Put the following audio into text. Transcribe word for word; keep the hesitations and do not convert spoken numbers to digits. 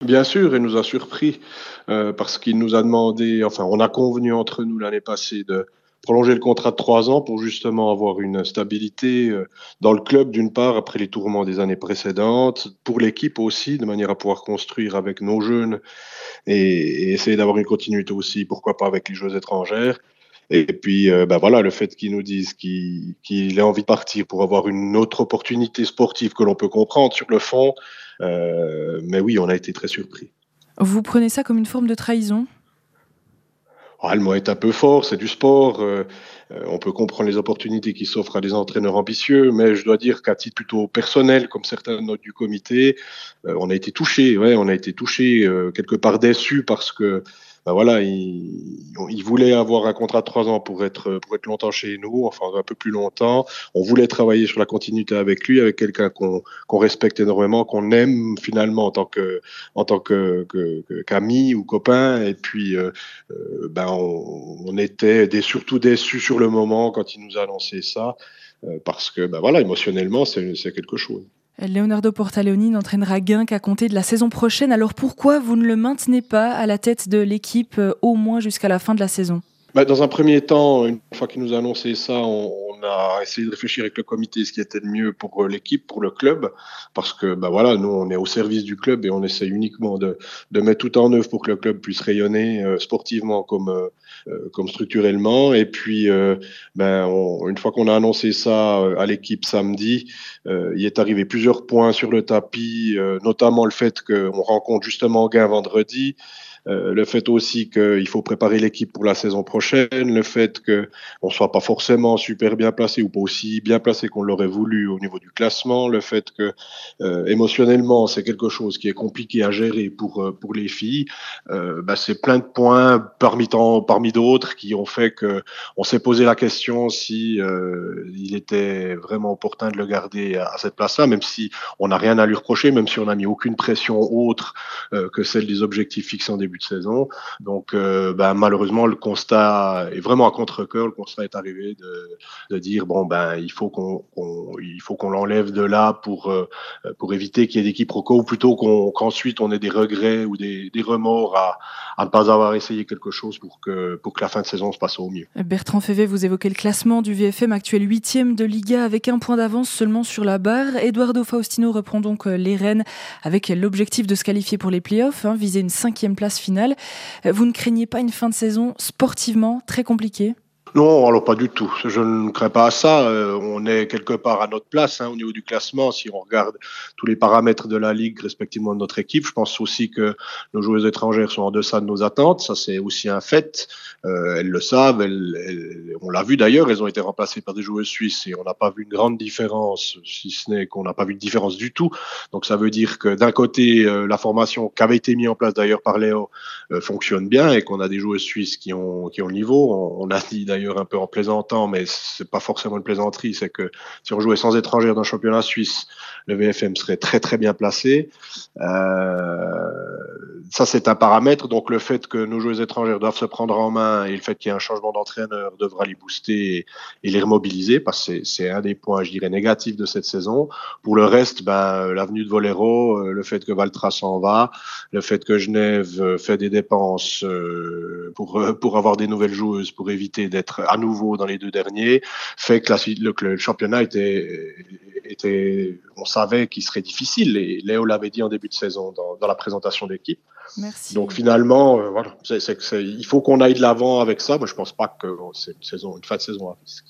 Bien sûr, il nous a surpris, heu, parce qu'il nous a demandé enfin, on a convenu entre nous l'année passée de prolonger le contrat de trois ans pour justement avoir une stabilité, heu, dans le club d'une part, après les tourments des années précédentes, pour l'équipe aussi, de manière à pouvoir construire avec nos jeunes et et essayer d'avoir une continuité aussi, pourquoi pas avec les joueuses étrangères. Et puis, heu, bah, voilà, le fait qu'ils nous disent qu'il qu'il a envie de partir pour avoir une autre opportunité sportive que l'on peut comprendre sur le fond, heu, mais oui, on a été très surpris. Vous prenez ça comme une forme de trahison? Ah, le mot est un peu fort, c'est du sport, heu heu, on peut comprendre les opportunités qui s'offrent à des entraîneurs ambitieux, mais je dois dire qu'à titre plutôt personnel, comme certains notes du comité, heu, on a été touchés, ouais, on a été touchés, heu, quelque part déçus parce que, bah, voilà, ils on ils voulaient avoir un contrat de trois ans pour être, pour être longtemps chez nous, enfin un peu plus longtemps. On voulait travailler sur la continuité avec lui, avec quelqu'un qu'on qu'on respecte énormément, qu'on aime finalement en tant que en tant que que que qu'ami ou copain et puis, heu heu, ben, on on était des surtout déçus sur le moment quand il nous a annoncé ça, heu, parce que, bah, voilà, émotionnellement, c'est c'est quelque chose. Leonardo Portaleoni n'entraînera Genk qu'à compter de la saison prochaine. Alors pourquoi vous ne le maintenez pas à la tête de l'équipe, euh, au moins jusqu'à la fin de la saison? Bah, dans un premier temps, une fois qu'il nous a annoncé ça, on on a essayé de réfléchir avec le comité ce qui était le mieux pour, heu, l'équipe, pour le club. Parce que, bah, voilà, nous, on est au service du club et on essaie uniquement de de mettre tout en œuvre pour que le club puisse rayonner, heu, sportivement comme, heu heu, comme structurellement. Et puis, heu, ben, on une fois qu'on a annoncé ça, heu, à l'équipe samedi, heu, il est arrivé plusieurs points sur le tapis, heu, notamment le fait qu'on rencontre justement Guin vendredi. Heu, le fait aussi qu'il faut préparer l'équipe pour la saison prochaine, le fait qu'on ne soit pas forcément super bien placé ou pas aussi bien placé qu'on l'aurait voulu au niveau du classement, le fait que, heu, émotionnellement, c'est quelque chose qui est compliqué à gérer pour, heu, pour les filles. Heu, bah, c'est plein de points parmi tant parmi d'autres qui ont fait qu'on s'est posé la question si, heu, il était vraiment opportun de le garder à à cette place-là, même si on n'a rien à lui reprocher, même si on n'a mis aucune pression autre, heu, que celle des objectifs fixés en début de saison. Donc, euh, ben, malheureusement, le constat est vraiment à contre-cœur. Le constat est arrivé de, de dire bon, ben, il faut qu'on, qu'on il faut qu'on l'enlève de là pour, euh, pour éviter qu'il y ait des quiproquos, ou plutôt qu'on, qu'ensuite on ait des regrets ou des, des remords à, à ne pas avoir essayé quelque chose pour que, pour que la fin de saison se passe au mieux. Bertrand Févé, vous évoquez le classement du V F M, actuel huitième de Liga avec un point d'avance seulement sur la barre. Eduardo Faustino reprend donc euh, les rênes avec l'objectif de se qualifier pour les playoffs, hein, viser une cinquième place finale. Euh, Vous ne craignez pas une fin de saison sportivement très compliquée? Non, alors pas du tout. Je ne crains pas à ça. Euh, on est quelque part à notre place hein, au niveau du classement. Si on regarde tous les paramètres de la ligue, respectivement de notre équipe, je pense aussi que nos joueuses étrangères sont en deçà de nos attentes. Ça, c'est aussi un fait. Euh, elles le savent. Elles, elles- on l'a vu d'ailleurs. Elles ont été remplacées par des joueuses suisses et on n'a pas vu une grande différence, si ce n'est qu'on n'a pas vu de différence du tout. Donc, ça veut dire que d'un côté, euh, la formation qui avait été mise en place d'ailleurs par Léo euh, fonctionne bien et qu'on a des joueuses suisses qui ont, qui ont le niveau. On, on a dit d'ailleurs un peu en plaisantant, mais c'est pas forcément une plaisanterie, c'est que si on jouait sans étrangers dans le championnat suisse, le V F M serait très très bien placé. Euh, ça c'est un paramètre, donc le fait que nos joueurs étrangers doivent se prendre en main et le fait qu'il y ait un changement d'entraîneur devra les booster et, et les remobiliser, parce que c'est un des points, je dirais, négatifs de cette saison. Pour le reste, ben, l'avenue de Volero, le fait que Valtra s'en va, le fait que Genève fait des dépenses euh, pour, pour avoir des nouvelles joueuses, pour éviter d'être à nouveau dans les deux derniers, fait que, la, le, que le championnat était, était, on savait qu'il serait difficile. Et Léo l'avait dit en début de saison dans, dans la présentation d'équipe. Donc Merci. finalement, euh, voilà, c'est, c'est, c'est, il faut qu'on aille de l'avant avec ça. Mais je pense pas que c'est une saison, une fin de saison à risque.